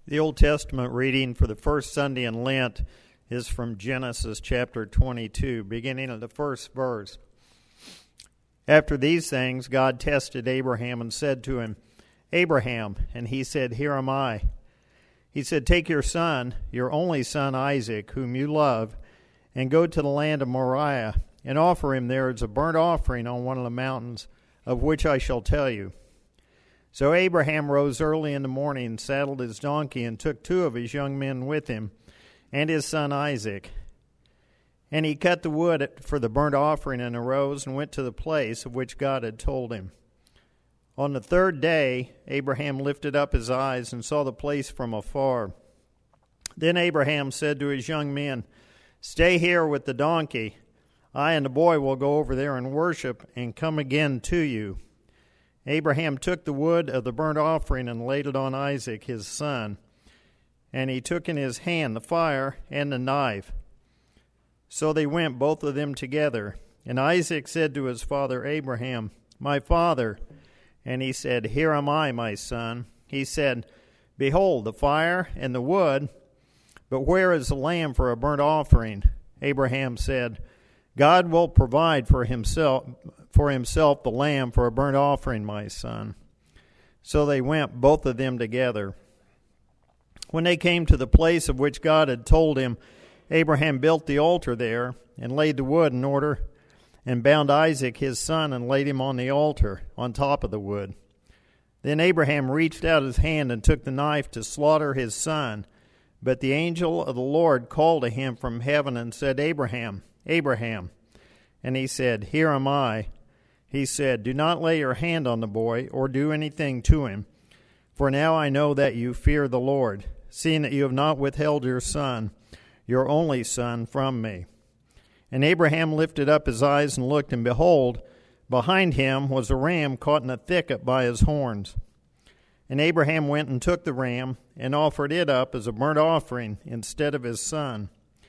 The Old Testament reading for the first Sunday in Lent is from Genesis chapter 22, beginning at the first verse. After these things, God tested Abraham and said to him, "Abraham," and he said, "Here am I." He said, "Take your son, your only son Isaac, whom you love, and go to the land of Moriah, and offer him there as a burnt offering on one of the mountains, of which I shall tell you." So Abraham rose early in the morning, saddled his donkey, and took 2 of his young men with him, and his son Isaac. And he cut the wood for the burnt offering, and arose and went to the place of which God had told him. On the 3rd day, Abraham lifted up his eyes and saw the place from afar. Then Abraham said to his young men, "Stay here with the donkey. I and the boy will go over there and worship and come again to you." Abraham took the wood of the burnt offering and laid it on Isaac his son. And he took in his hand the fire and the knife. So they went, both of them together. And Isaac said to his father Abraham, "My father." And he said, "Here am I, my son." He said, "Behold, the fire and the wood, but where is the lamb for a burnt offering?" Abraham said, "God will provide for himself the lamb for a burnt offering, my son." So they went, both of them together. When they came to the place of which God had told him, Abraham built the altar there and laid the wood in order, and bound Isaac his son and laid him on the altar on top of the wood. Then Abraham reached out his hand and took the knife to slaughter his son. But the angel of the Lord called to him from heaven and said, "Abraham, Abraham." And he said, "Here am I." He said, "Do not lay your hand on the boy or do anything to him. For now I know that you fear the Lord, seeing that you have not withheld your son, your only son, from me." And Abraham lifted up his eyes and looked, and behold, behind him was a ram caught in a thicket by his horns. And Abraham went and took the ram and offered it up as a burnt offering instead of his son.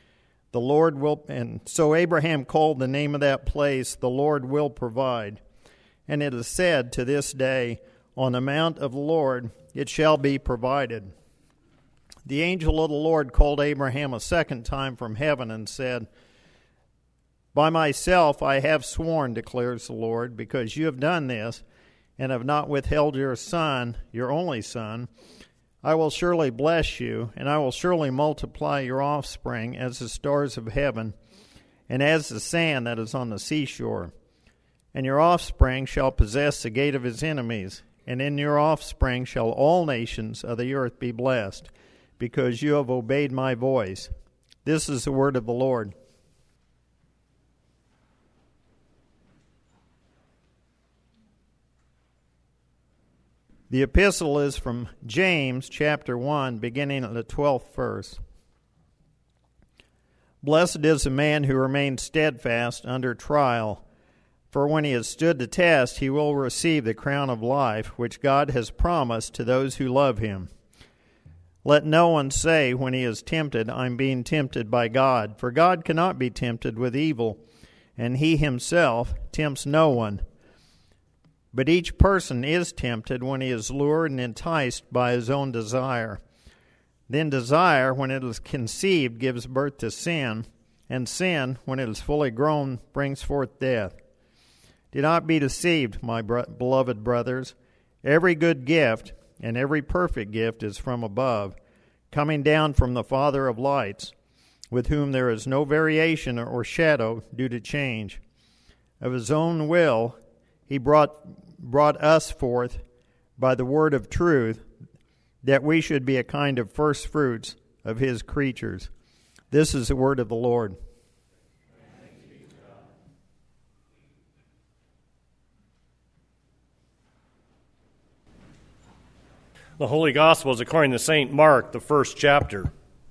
And so Abraham called the name of that place, "The Lord will provide." And it is said to this day, "On the mount of the Lord it shall be provided." The angel of the Lord called Abraham a second time from heaven and said, "By myself I have sworn, declares the Lord, because you have done this and have not withheld your son, your only son, I will surely bless you, and I will surely multiply your offspring as the stars of heaven and as the sand that is on the seashore. And your offspring shall possess the gate of his enemies, and in your offspring shall all nations of the earth be blessed, because you have obeyed my voice." This is the word of the Lord. The epistle is from James chapter 1, beginning at the 12th verse. "Blessed is the man who remains steadfast under trial, for when he has stood the test, he will receive the crown of life, which God has promised to those who love him. Let no one say when he is tempted, 'I'm being tempted by God,' for God cannot be tempted with evil, and he himself tempts no one. But each person is tempted when he is lured and enticed by his own desire. Then desire, when it is conceived, gives birth to sin, and sin, when it is fully grown, brings forth death. Do not be deceived, my beloved brothers. Every good gift and every perfect gift is from above, coming down from the Father of lights, with whom there is no variation or shadow due to change. Of his own will he brought us forth by the word of truth, that we should be a kind of first fruits of his creatures." This is the word of the Lord. The Holy Gospel is according to St. Mark, the 1st chapter.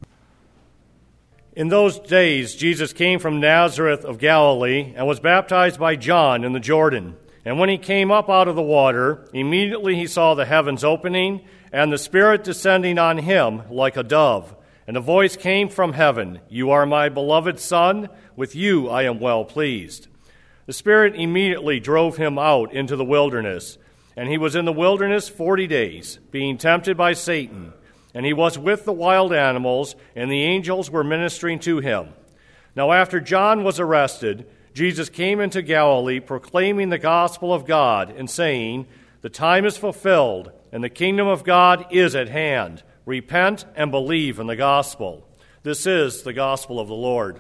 In those days, Jesus came from Nazareth of Galilee and was baptized by John in the Jordan. And when he came up out of the water, immediately he saw the heavens opening and the Spirit descending on him like a dove. And a voice came from heaven, "You are my beloved Son, with you I am well pleased." The Spirit immediately drove him out into the wilderness, and he was in the wilderness 40 days, being tempted by Satan. and he was with the wild animals, and the angels were ministering to him. Now after John was arrested, Jesus came into Galilee, proclaiming the gospel of God, and saying, "The time is fulfilled, and the kingdom of God is at hand. Repent and believe in the gospel." This is the gospel of the Lord.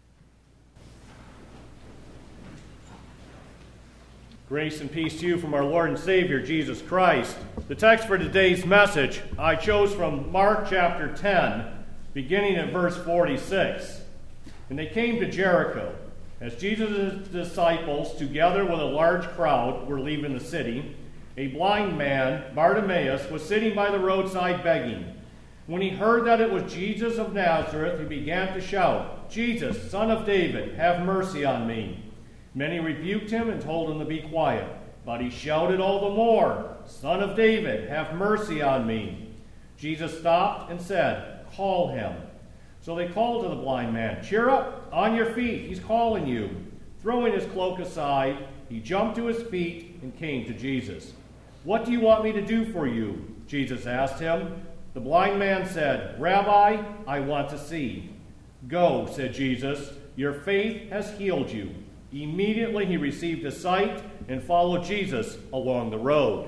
Grace and peace to you from our Lord and Savior, Jesus Christ. The text for today's message I chose from Mark chapter 10, beginning at verse 46. And they came to Jericho. As Jesus' disciples, together with a large crowd, were leaving the city, a blind man, Bartimaeus, was sitting by the roadside begging. When he heard that it was Jesus of Nazareth, he began to shout, "Jesus, Son of David, have mercy on me." Many rebuked him and told him to be quiet. But he shouted all the more, "Son of David, have mercy on me." Jesus stopped and said, "Call him." So they called to the blind man, "Cheer up, on your feet, he's calling you." Throwing his cloak aside, he jumped to his feet and came to Jesus. "What do you want me to do for you?" Jesus asked him. The blind man said, "Rabbi, I want to see." "Go," said Jesus, "your faith has healed you." Immediately he received his sight and followed Jesus along the road.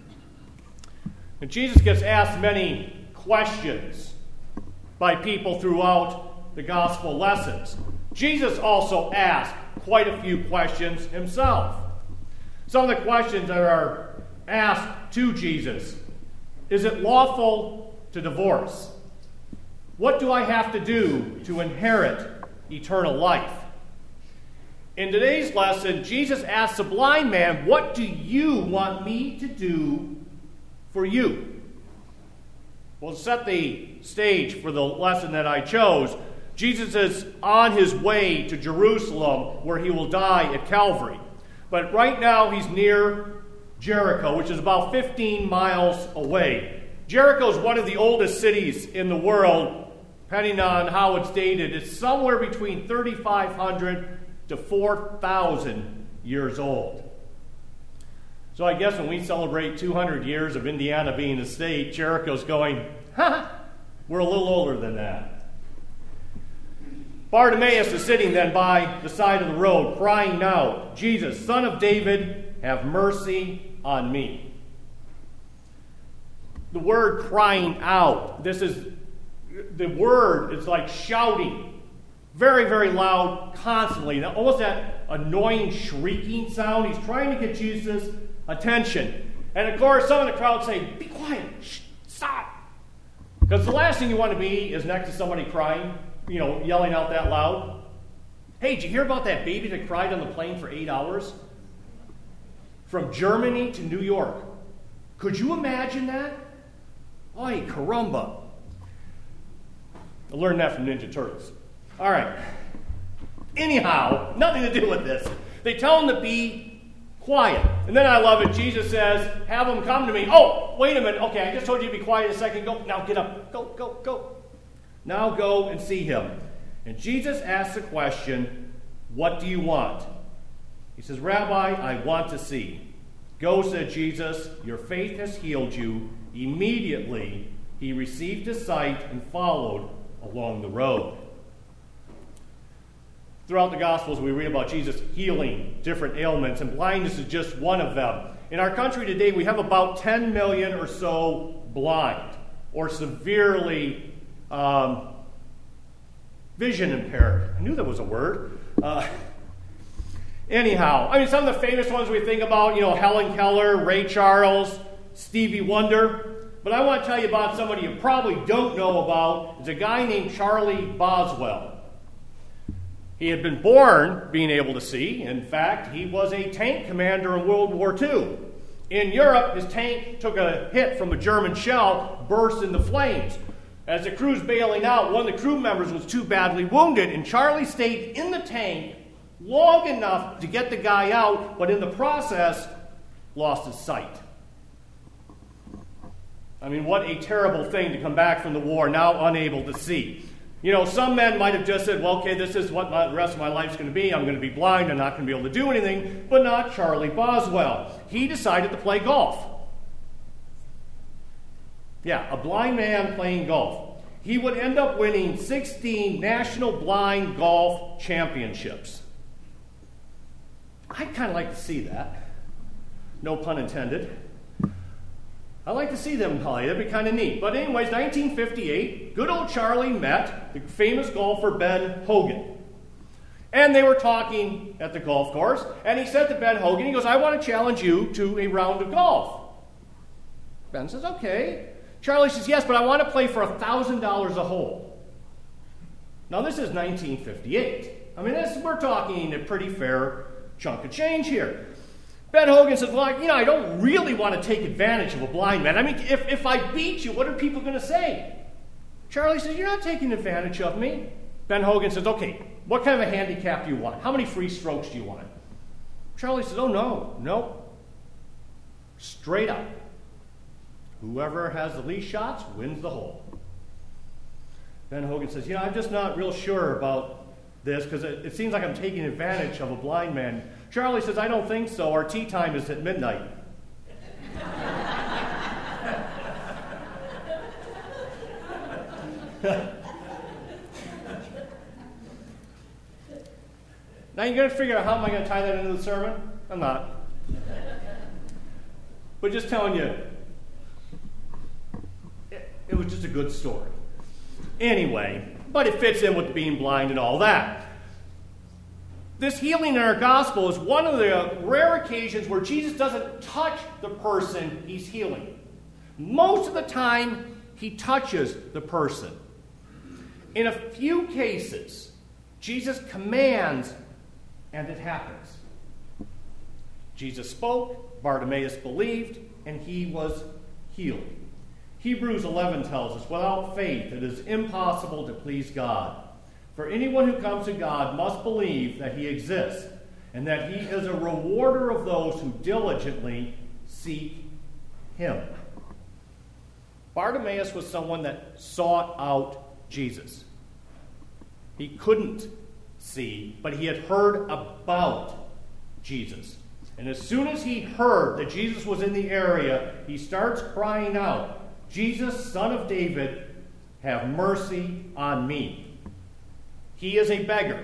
And Jesus gets asked many questions by people throughout the gospel lessons. Jesus also asked quite a few questions himself. Some of the questions that are asked to Jesus: is it lawful to divorce? What do I have to do to inherit eternal life? In today's lesson, Jesus asks the blind man, "What do you want me to do for you?" Well, to set the stage for the lesson that I chose, Jesus is on his way to Jerusalem, where he will die at Calvary. But right now he's near Jericho, which is about 15 miles away. Jericho is one of the oldest cities in the world, depending on how it's dated. It's somewhere between 3,500 to 4,000 years old. So I guess when we celebrate 200 years of Indiana being a state, Jericho's going, we're a little older than that. Bartimaeus is sitting then by the side of the road, crying out, "Jesus, Son of David, have mercy on me." The word crying out, the word is like shouting. Very, very loud, constantly. Almost that annoying shrieking sound. He's trying to get Jesus' attention. And of course, some of the crowd say, "Be quiet, shh, stop." Because the last thing you want to be is next to somebody crying, yelling out that loud. "Hey, did you hear about that baby that cried on the plane for 8 hours? From Germany to New York. Could you imagine that? Ay, caramba." I learned that from Ninja Turtles. All right. Anyhow, nothing to do with this. They tell him to be quiet. And then I love it. Jesus says, "Have him come to me." "Oh, wait a minute. Okay, I just told you to be quiet a second ago. Now get up. Go. Now go and see him." And Jesus asks the question, "What do you want?" He says, "Rabbi, I want to see." "Go," said Jesus, "your faith has healed you." Immediately he received his sight and followed along the road. Throughout the Gospels, we read about Jesus healing different ailments, and blindness is just one of them. In our country today, we have about 10 million or so blind or severely vision impaired. I knew that was a word. Anyhow, some of the famous ones we think about, Helen Keller, Ray Charles, Stevie Wonder. But I want to tell you about somebody you probably don't know about. It's a guy named Charlie Boswell. He had been born being able to see. In fact, he was a tank commander in World War II. In Europe, his tank took a hit from a German shell, burst into flames. As the crew's bailing out, one of the crew members was too badly wounded, and Charlie stayed in the tank long enough to get the guy out, but in the process, lost his sight. What a terrible thing to come back from the war now unable to see. Some men might have just said, well, okay, this is what the rest of my life's going to be. I'm going to be blind. I'm not going to be able to do anything. But not Charlie Boswell. He decided to play golf. Yeah, a blind man playing golf. He would end up winning 16 national blind golf championships. I'd kind of like to see that. No pun intended. I'd like to see them play. That'd be kind of neat. But anyways, 1958, good old Charlie met the famous golfer Ben Hogan. And they were talking at the golf course, and he said to Ben Hogan, he goes, I want to challenge you to a round of golf. Ben says, okay. Charlie says, yes, but I want to play for $1,000 a hole. Now, this is 1958. I mean, we're talking a pretty fair chunk of change here. Ben Hogan says, well, I don't really want to take advantage of a blind man. I mean, if I beat you, what are people going to say? Charlie says, you're not taking advantage of me. Ben Hogan says, okay, what kind of a handicap do you want? How many free strokes do you want? Charlie says, oh, no. Straight up. Whoever has the least shots wins the hole. Ben Hogan says, I'm just not real sure about this because it seems like I'm taking advantage of a blind man. Charlie says, I don't think so. Our tea time is at midnight. Now you're going to figure out how am I going to tie that into the sermon? I'm not. But just telling you, it was just a good story. Anyway, but it fits in with being blind and all that. This healing in our gospel is one of the rare occasions where Jesus doesn't touch the person he's healing. Most of the time, he touches the person. In a few cases, Jesus commands, and it happens. Jesus spoke, Bartimaeus believed, and he was healed. Hebrews 11 tells us, without faith it is impossible to please God. For anyone who comes to God must believe that he exists, and that he is a rewarder of those who diligently seek him. Bartimaeus was someone that sought out Jesus. He couldn't see, but he had heard about Jesus. And as soon as he heard that Jesus was in the area, he starts crying out, Jesus, Son of David, have mercy on me. He is a beggar.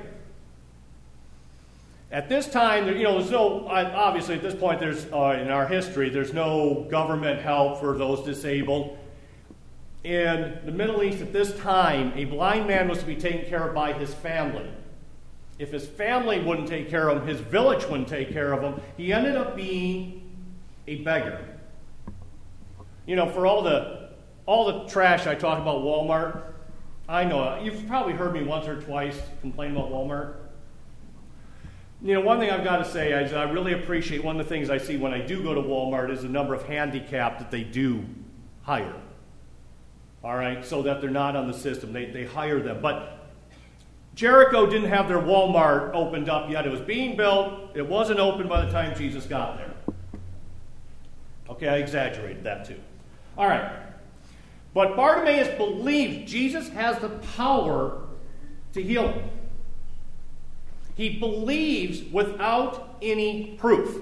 At this time, there's no, obviously at this point, there's in our history, there's no government help for those disabled. In the Middle East at this time, a blind man was to be taken care of by his family. If his family wouldn't take care of him, his village wouldn't take care of him. He ended up being a beggar. For all the trash I talk about Walmart, I know you've probably heard me once or twice complain about Walmart. One thing I've got to say is I really appreciate one of the things I see when I do go to Walmart is the number of handicapped that they do hire. All right, so that they're not on the system. They hire them. But Jericho didn't have their Walmart opened up yet. It was being built. It wasn't open by the time Jesus got there. Okay, I exaggerated that too. All right. But Bartimaeus believed Jesus has the power to heal him. He believes without any proof.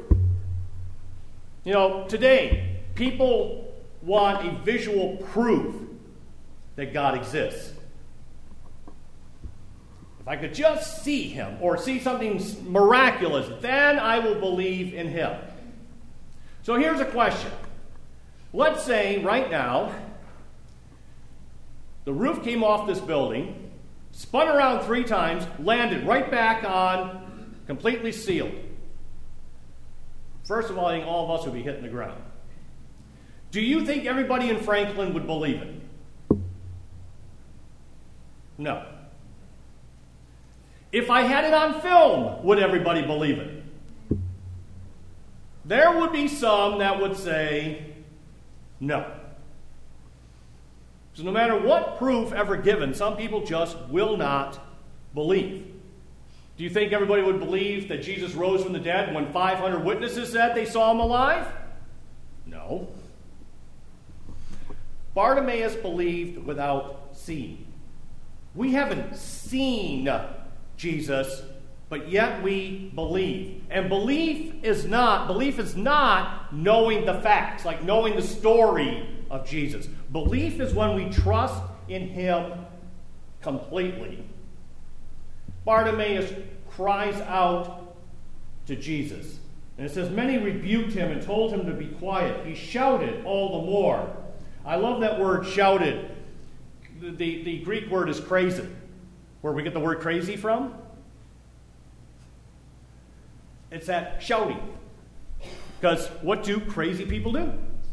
Today, people want a visual proof that God exists. If I could just see him or see something miraculous, then I will believe in him. So here's a question. Let's say right now, the roof came off this building, spun around 3 times, landed right back on, completely sealed. First of all, I think all of us would be hitting the ground. Do you think everybody in Franklin would believe it? No. If I had it on film, would everybody believe it? There would be some that would say no. So no matter what proof ever given, some people just will not believe. Do you think everybody would believe that Jesus rose from the dead when 500 witnesses said they saw him alive? No. Bartimaeus believed without seeing. We haven't seen Jesus, but yet we believe. And belief is not knowing the facts, like knowing the story of Jesus. Belief is when we trust in him completely. Bartimaeus cries out to Jesus. And it says, many rebuked him and told him to be quiet. He shouted all the more. I love that word, shouted. The Greek word is crazy. Where we get the word crazy from? It's that shouting. Because what do crazy people do?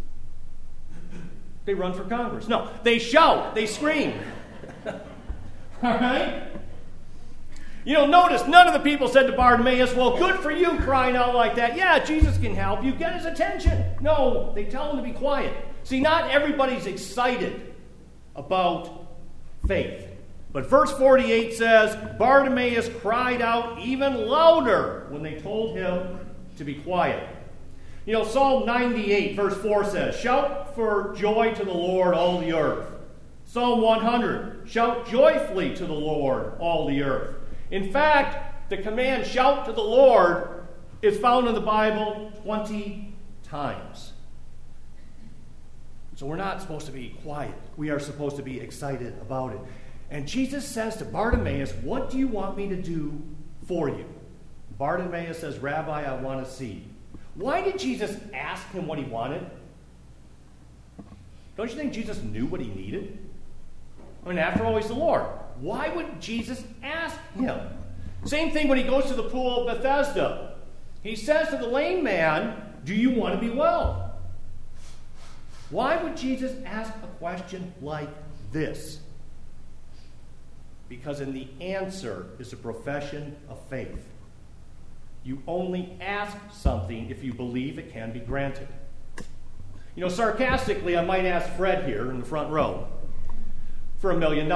They run for Congress. No, they shout. They scream. All right? You know, notice none of the people said to Bartimaeus, well, good for you crying out like that. Yeah, Jesus can help you. Get his attention. No, they tell him to be quiet. See, not everybody's excited about faith. But verse 48 says, Bartimaeus cried out even louder when they told him to be quiet. You know, Psalm 98, verse 4 says, shout for joy to the Lord, all the earth. Psalm 100, shout joyfully to the Lord, all the earth. In fact, the command, shout to the Lord, is found in the Bible 20 times. So we're not supposed to be quiet. We are supposed to be excited about it. And Jesus says to Bartimaeus, what do you want me to do for you? Bartimaeus says, Rabbi, I want to see. Why did Jesus ask him what he wanted? Don't you think Jesus knew what he needed? I mean, after all, he's the Lord. Why would Jesus ask him? Same thing when he goes to the pool of Bethesda. He says to the lame man, do you want to be well? Why would Jesus ask a question like this? Because in the answer is a profession of faith. You only ask something if you believe it can be granted. You know, sarcastically, I might ask Fred here in the front row for $1 million.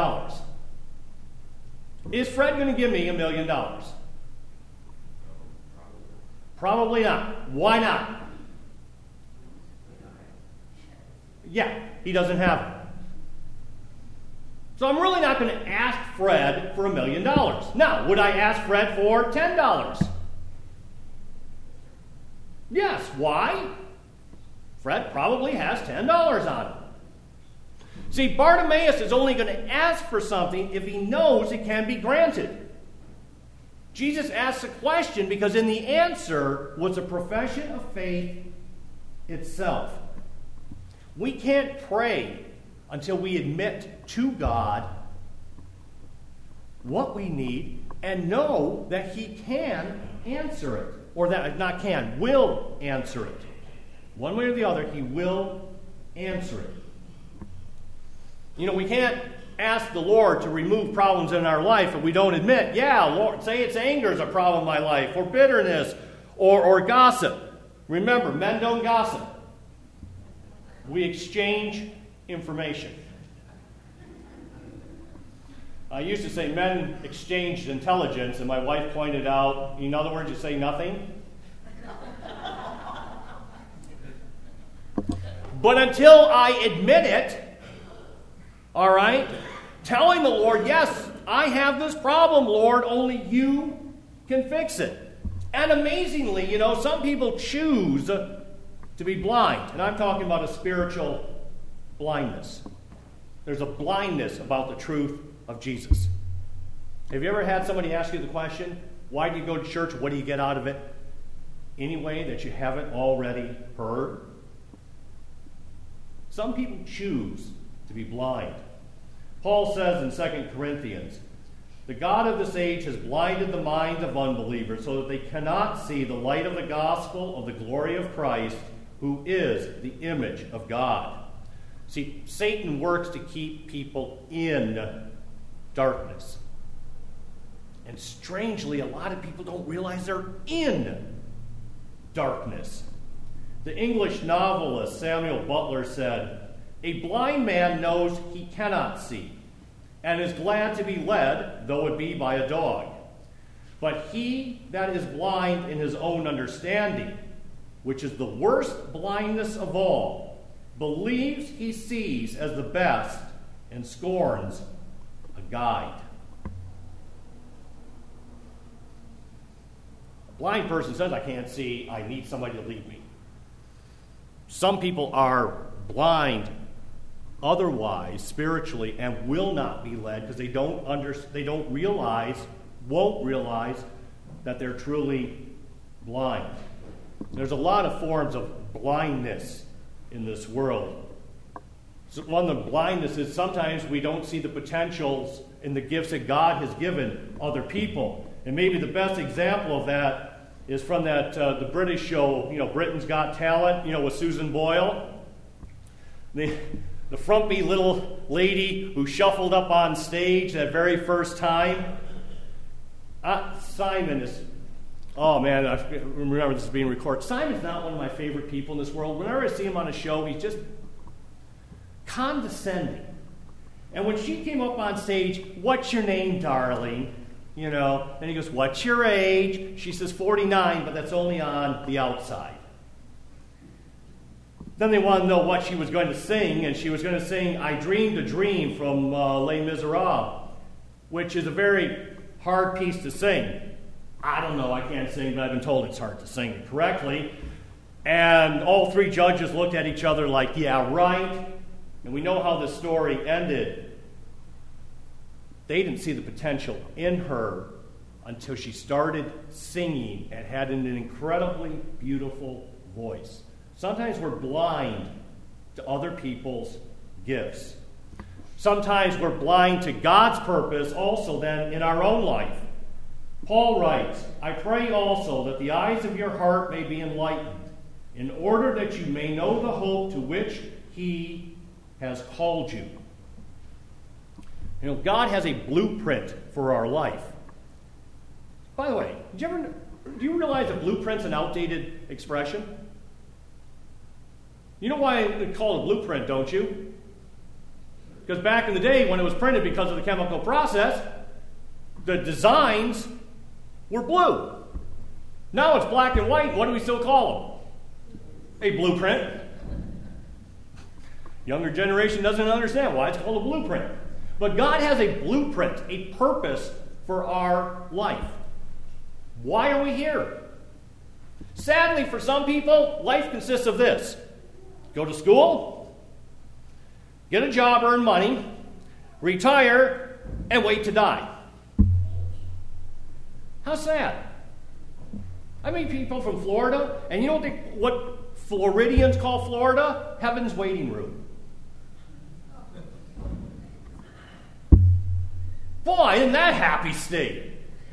Is Fred going to give me $1 million? Probably not. Why not? Yeah, he doesn't have it. So I'm really not going to ask Fred for $1 million. Now, would I ask Fred for $10? Yes. Why? Fred probably has $10 on him. See, Bartimaeus is only going to ask for something if he knows it can be granted. Jesus asks a question because in the answer was a profession of faith itself. We can't pray until we admit to God what we need and know that he can answer it. Or that, not can, will answer it. One way or the other, he will answer it. You know, we can't ask the Lord to remove problems in our life if we don't admit, yeah, Lord, say it's anger is a problem in my life, or bitterness, or gossip. Remember, men don't gossip. We exchange information. I used to say men exchanged intelligence, and my wife pointed out, in other words, you say nothing. But until I admit it, all right, telling the Lord, yes, I have this problem, Lord, only you can fix it. And amazingly, you know, some people choose to be blind. And I'm talking about a spiritual blindness. There's a blindness about the truth of Jesus. Have you ever had somebody ask you the question, why do you go to church? What do you get out of it? Any way that you haven't already heard? Some people choose to be blind. Paul says in 2 Corinthians, the God of this age has blinded the minds of unbelievers so that they cannot see the light of the gospel of the glory of Christ, who is the image of God. See, Satan works to keep people in darkness. And strangely, a lot of people don't realize they're in darkness. The English novelist Samuel Butler said, a blind man knows he cannot see, and is glad to be led, though it be by a dog. But he that is blind in his own understanding, which is the worst blindness of all, believes he sees as the best and scorns a guide. A blind person says, I can't see, I need somebody to lead me. Some people are blind otherwise spiritually and will not be led because they won't realize that they're truly blind. There's a lot of forms of blindness in this world. So one of the blindness is sometimes we don't see the potentials in the gifts that God has given other people. And maybe the best example of that is from that the British show, Britain's Got Talent, with Susan Boyle. The frumpy little lady who shuffled up on stage that very first time. Simon is, oh man, I remember this being recorded. Simon's not one of my favorite people in this world. Whenever I see him on a show, he's just condescending. And when she came up on stage, "What's your name, darling?" And he goes, "What's your age?" She says 49, but that's only on the outside. Then they wanted to know what she was going to sing, and she was going to sing "I Dreamed a Dream" from Les Miserables, which is a very hard piece to sing. I don't know, I can't sing, but I've been told it's hard to sing it correctly. And all three judges looked at each other like, yeah, right. And we know how the story ended. They didn't see the potential in her until she started singing and had an incredibly beautiful voice. Sometimes we're blind to other people's gifts. Sometimes we're blind to God's purpose also then in our own life. Paul writes, "I pray also that the eyes of your heart may be enlightened, in order that you may know the hope to which he has called you." God has a blueprint for our life. By the way, do you realize that blueprint's an outdated expression? You know why they call it a blueprint, don't you? Because back in the day when it was printed because of the chemical process, the designs were blue. Now it's black and white. What do we still call them? A blueprint. Younger generation doesn't understand why it's called a blueprint. But God has a blueprint, a purpose for our life. Why are we here? Sadly, for some people, life consists of this: go to school, get a job, earn money, retire, and wait to die. How sad. I meet people from Florida, and you know what Floridians call Florida? Heaven's waiting room. Boy, isn't that happy state?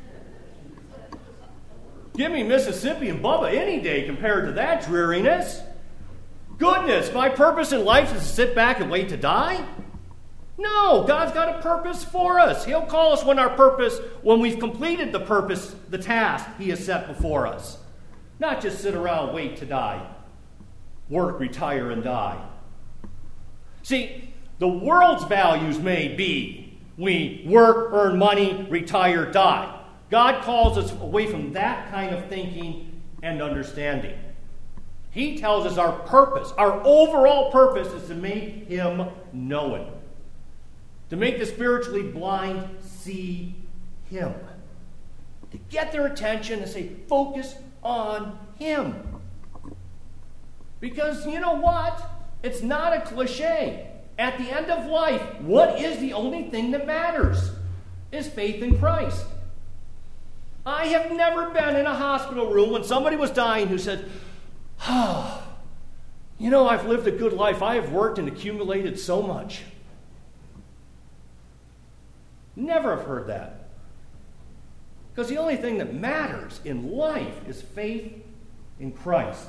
Give me Mississippi and Bubba any day compared to that dreariness. Goodness, my purpose in life is to sit back and wait to die? No, God's got a purpose for us. He'll call us when we've completed the purpose, the task He has set before us. Not just sit around and wait to die. Work, retire, and die. See, the world's values may be we work, earn money, retire, die. God calls us away from that kind of thinking and understanding. He tells us our purpose, our overall purpose is to make Him known. To make the spiritually blind see Him. To get their attention and say, focus on Him. Because you know what? It's not a cliche. At the end of life, what is the only thing that matters? Is faith in Christ. I have never been in a hospital room when somebody was dying who said, I've lived a good life. I have worked and accumulated so much. Never have heard that. Because the only thing that matters in life is faith in Christ.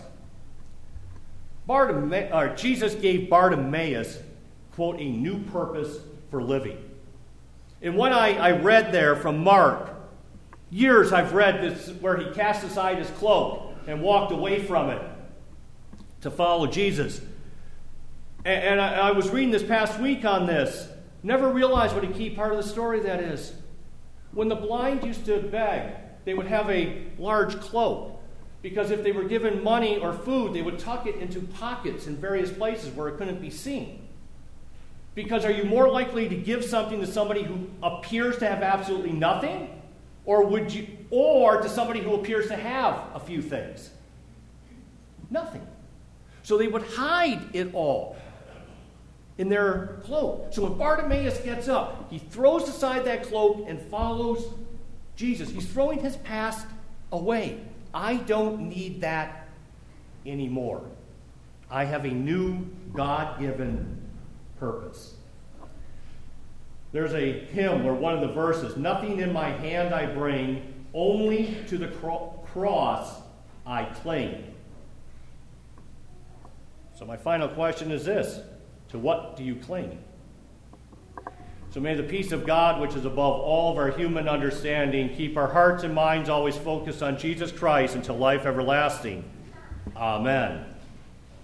Jesus gave Bartimaeus, quote, a new purpose for living. And when I read there from Mark, years I've read this where he cast aside his cloak and walked away from it to follow Jesus. And I was reading this past week on this. Never realized what a key part of the story that is. When the blind used to beg, they would have a large cloak. Because if they were given money or food, they would tuck it into pockets in various places where it couldn't be seen. Because are you more likely to give something to somebody who appears to have absolutely nothing? Or to somebody who appears to have a few things? Nothing. So they would hide it all. in their cloak. So when Bartimaeus gets up, he throws aside that cloak and follows Jesus. He's throwing his past away. I don't need that anymore. I have a new God-given purpose. There's a hymn where one of the verses, nothing in my hand I bring, only to the cross I cling. So my final question is this: to what do you cling? So may the peace of God, which is above all of our human understanding, keep our hearts and minds always focused on Jesus Christ until life everlasting. Amen.